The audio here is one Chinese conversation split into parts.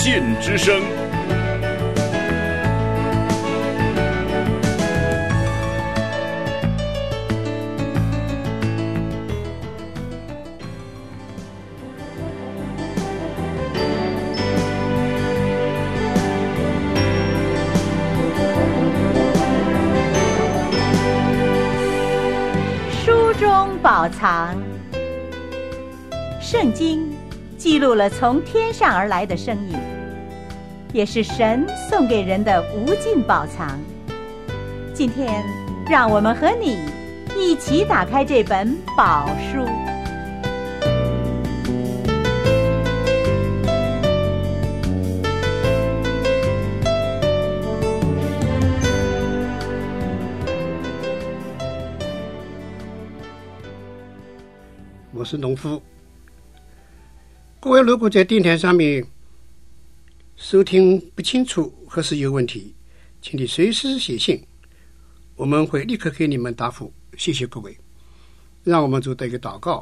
献之声。 书中宝藏，圣经记录了从天上而来的声音，也是神送给人的无尽宝藏。今天，让我们和你一起打开这本宝书。 我是农夫。各位如果在电台上面收听不清楚或是有问题，请你随时写信，我们会立刻给你们答复。谢谢各位。让我们做一个祷告。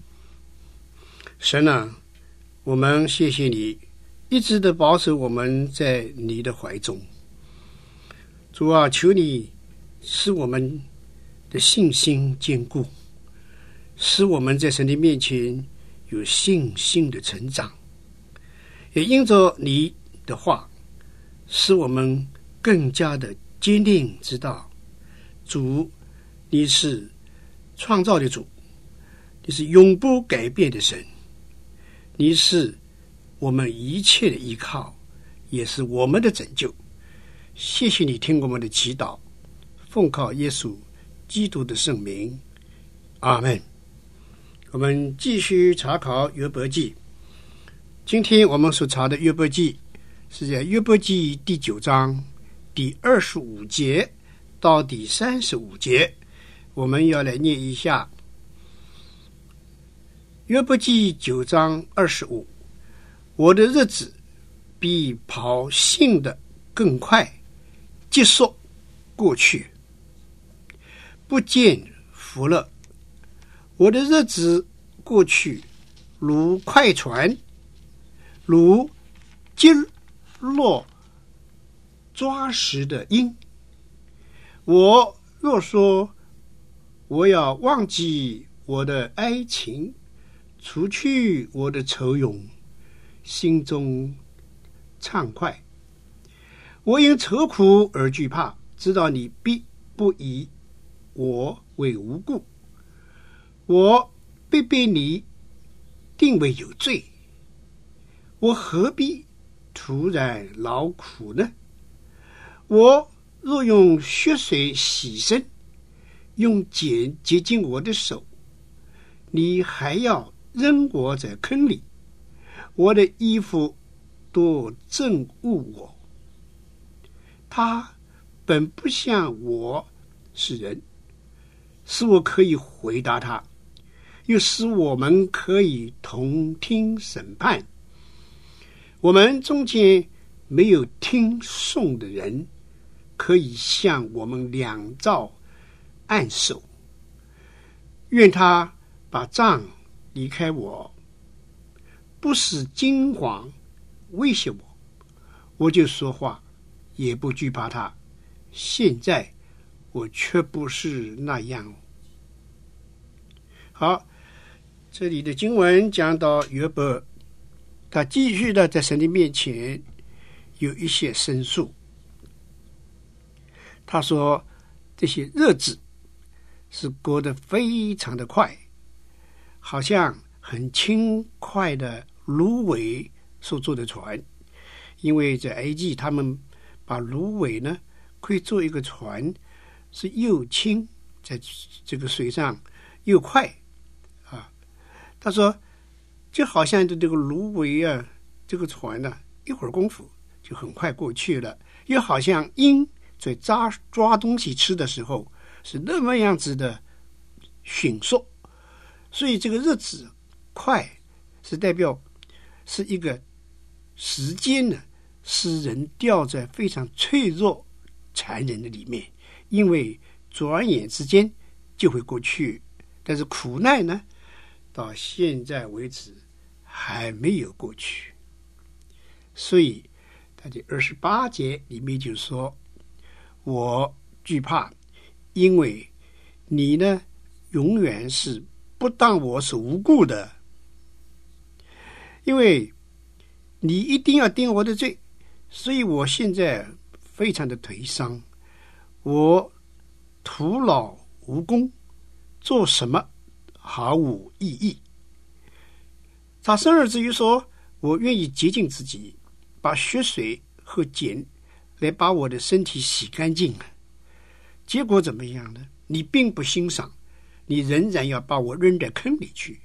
神啊，我们谢谢你一直的保守我们在你的怀中。主啊，求你使我们的信心坚固，使我们在神的面前有信心的成长，也因着你的话，使我们更加的坚定知道，主，你是创造的主，你是永不改变的神，你是我们一切的依靠，也是我们的拯救。谢谢你听我们的祈祷，奉靠耶稣基督的圣名，阿们。我们继续查考约伯记。今天我们所查的约伯记是在约伯记第9章第25节到第35节。我们要来念一下约伯记9章25。我的日子比跑信的更快，结束过去，不见福乐。我的日子过去如快船，如击落抓食的鹰。我若说我要忘记我的哀情，除去我的愁容，心中畅快。我因愁苦而惧怕，知道你必不以我为无故。我必被你定为有罪，我何必突然劳苦呢？我若用血水洗身，用碱洁净我的手，你还要扔我在坑里，我的衣服多憎恶我。他本不像我是人，使我可以回答他，又使我们可以同听审判。我们中间没有听讼的人，可以向我们两造按手。愿他把杖离开我，不使惊惶威胁我，我就说话，也不惧怕他。现在我却不是那样。好，这里的经文讲到约伯，他继续的在神的面前有一些申诉。他说这些日子是过得非常的快，好像很轻快的芦苇所做的船。因为在埃及他们把芦苇呢可以做一个船，是又轻，在这个水上又快啊。他说就好像这个芦苇啊，这个船呢一会儿功夫就很快过去了，又好像鹰在抓东西吃的时候是那么样子的迅速。所以这个日子快是代表是一个时间呢，使人掉在非常脆弱残忍的里面，因为转眼之间就会过去。但是苦难呢，到现在为止还没有过去。 所以他在28节里面就说，我惧怕，因为你呢永远是不当我是无故的，因为你一定要定我的罪，所以我现在非常的颓丧，我徒劳无功，做什么毫无意义。他甚至于说，我愿意洁净自己，把血水和碱来把我的身体洗干净。结果怎么样呢？你并不欣赏，你仍然要把我扔在坑里去。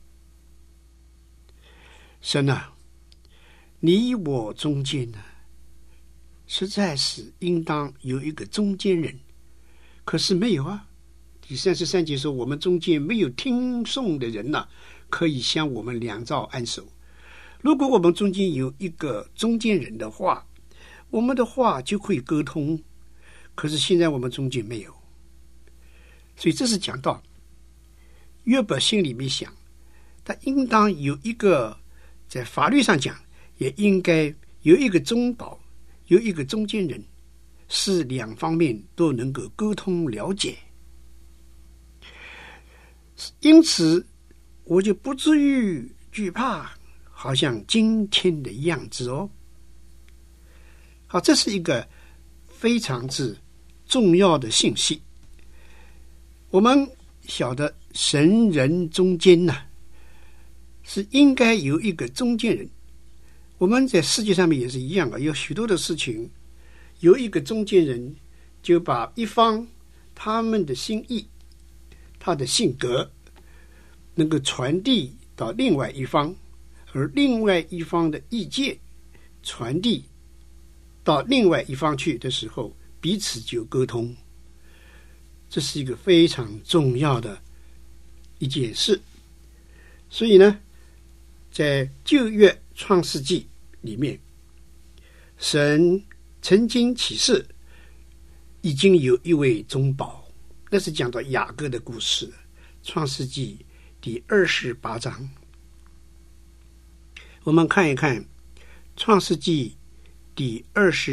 神啊，你我中间呢，实在是应当有一个中间人，可是没有啊。第33节说，我们中间没有听讼的人呐，可以向我们两造安守。如果我们中间有一个中间人的话，我们的话就可以沟通，可是现在我们中间没有。所以这是讲到约伯心里面想，他应当有一个，在法律上讲也应该有一个中保，有一个中间人，是两方面都能够沟通了解。因此我就不至于惧怕，好像今天的样子哦。好，这是一个非常之重要的信息。我们晓得神人中间呢，是应该有一个中间人。我们在世界上面也是一样的，有许多的事情有一个中间人，就把一方他们的心意，他的性格能够传递到另外一方，而另外一方的意见传递到另外一方去的时候，彼此就沟通。这是一个非常重要的一件事。所以呢，在旧约创世纪里面，神曾经启示已经有一位中保，那是讲到雅各的故事，创世纪第28章。我们看一看创世纪第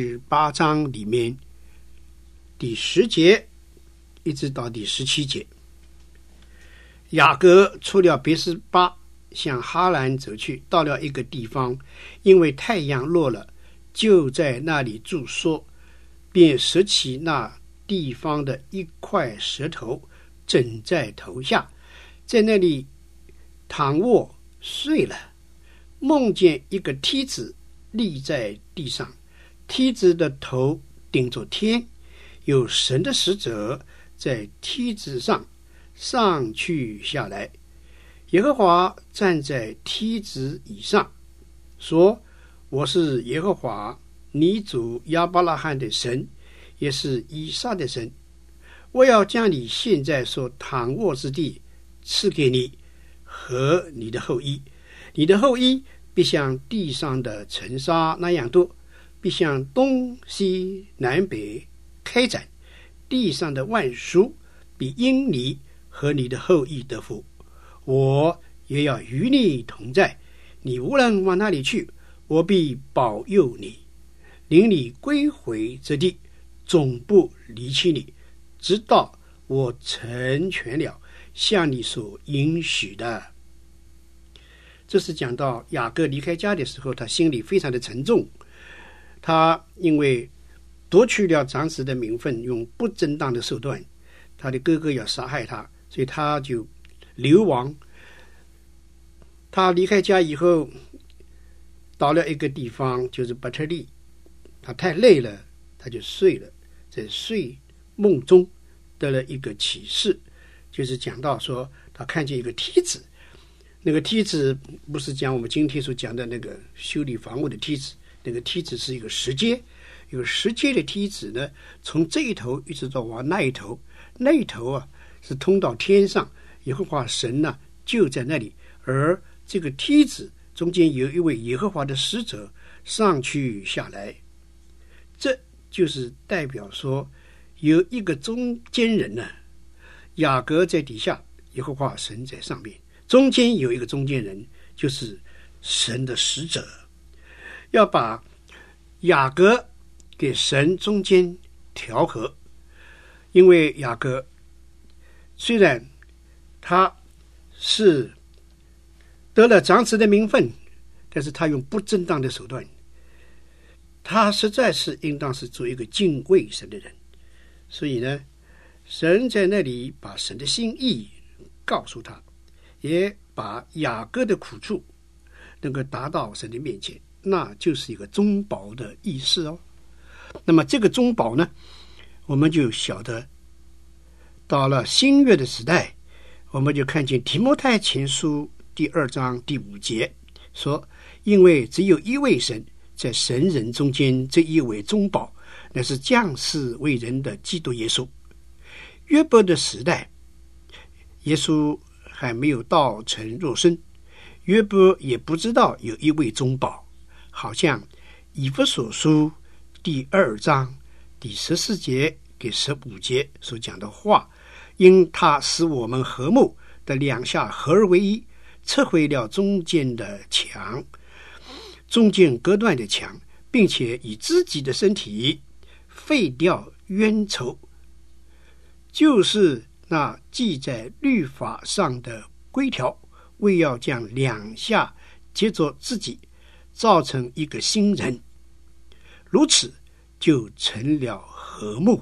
28章里面第10节一直到第17节。雅各出了别是巴，向哈兰走去，到了一个地方，因为太阳落了，就在那里住宿，便拾起那地方的一块石头，枕在头下，在那里躺卧睡了。梦见一个梯子立在地上，梯子的头顶着天，有神的使者在梯子上上去下来。耶和华站在梯子以上，说：我是耶和华你主亚伯拉罕的神，也是以撒的神。我要将你现在所躺卧之地赐给你和你的后裔，你的后裔必像地上的尘沙那样多，必向东西南北开展，地上的万属必因你和你的后裔得福。我也要与你同在，你无论往哪里去，我必保佑你，领你归回这地，总不离弃你，直到我成全了向你所应许的。这是讲到雅各离开家的时候，他心里非常的沉重。他因为夺取了长子的名分，用不正当的手段，他的哥哥要杀害他，所以他就流亡。他离开家以后，到了一个地方，就是伯特利，他太累了，他就睡了。在睡梦中得了一个启示，就是讲到说他看见一个梯子，那个梯子不是讲我们今天所讲的那个修理房屋的梯子，那个梯子是一个石阶，有石阶的梯子呢，从这一头一直到往那一头，那一头啊是通到天上，耶和华神呢就在那里，而这个梯子中间有一位耶和华的使者上去下来，这就是代表说有一个中间人呢，雅各在底下，耶和华神在上面，中间有一个中间人，就是神的使者。 要把雅各给神中间调和。因为雅各虽然他是得了长子的名分，但是他用不正当的手段，他实在是应当是做一个敬畏神的人。所以呢，神在那里把神的心意告诉他，也把雅各的苦处能够达到神的面前，那就是一个中保的意思哦。那么这个中保呢，我们就晓得到了新约的时代，我们就看见提摩太前书第2章第5节说，因为只有一位神，在神人中间这一位中保，那是降世为人的基督耶稣。约伯的时代，耶稣还没有道成肉身，约伯也不知道有一位中保，好像以弗所书第2章第14节给15节所讲的话，因他使我们和睦的两下合而为一，撤毁了中间的墙，中间隔断的墙，并且以自己的身体废掉冤仇，就是那记在律法上的规条，为要将两下接着自己，造成一个新人，如此就成了和睦。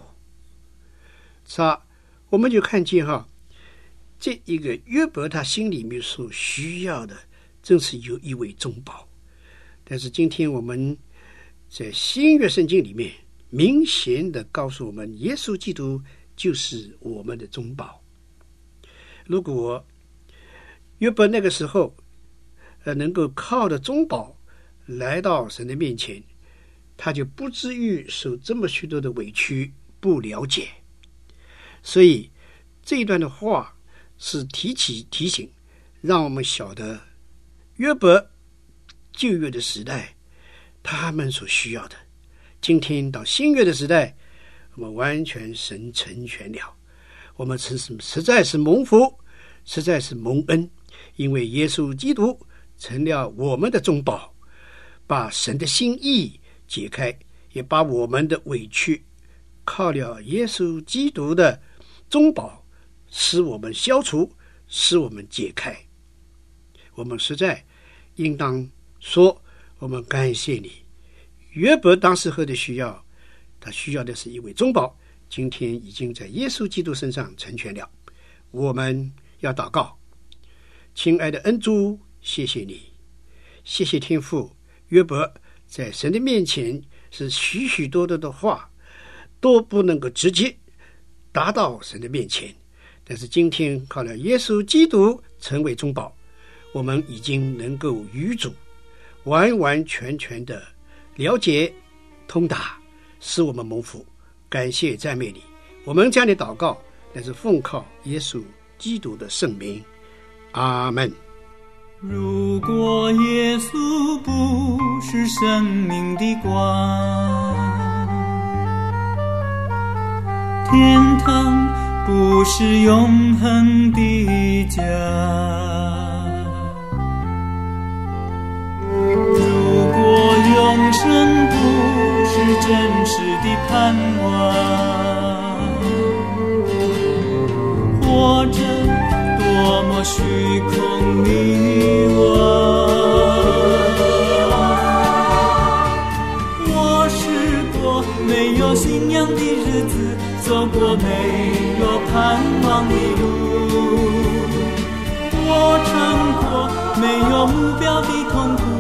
我们就看见这一个约伯他心里面所需要的，正是有一位中保。但是今天我们在新约圣经里面明显的告诉我们，耶稣基督就是我们的中保。如果约伯那个时候能够靠着中保来到神的面前，他就不至于受这么许多的委屈，不了解。所以这一段的话是提醒，让我们晓得约伯旧约的时代他们所需要的，今天到新约的时代，我们完全神成全了。我们实在是蒙福，实在是蒙恩，因为耶稣基督成了我们的中保，把神的心意解开，也把我们的委屈靠了耶稣基督的中保使我们消除，使我们解开。我们实在应当说，我们感谢你。约伯当时候的需要，他需要的是一位中保，今天已经在耶稣基督身上成全了。我们要祷告。亲爱的恩主，谢谢你，谢谢天父。约伯在神的面前是许许多多的话都不能够直接达到神的面前，但是今天靠了耶稣基督成为中保，我们已经能够与主完完全全的了解通达，使我们蒙福。感谢赞美你，我们将你祷告，那是奉靠耶稣基督的圣名，阿们。 如果耶稣不是生命的光，天堂不是永恒的家，如果永生不是真实的盼望，活着多么虚空迷惘。我试过没有信仰的日子，走过没有盼望的路，我尝过没有目标的痛苦，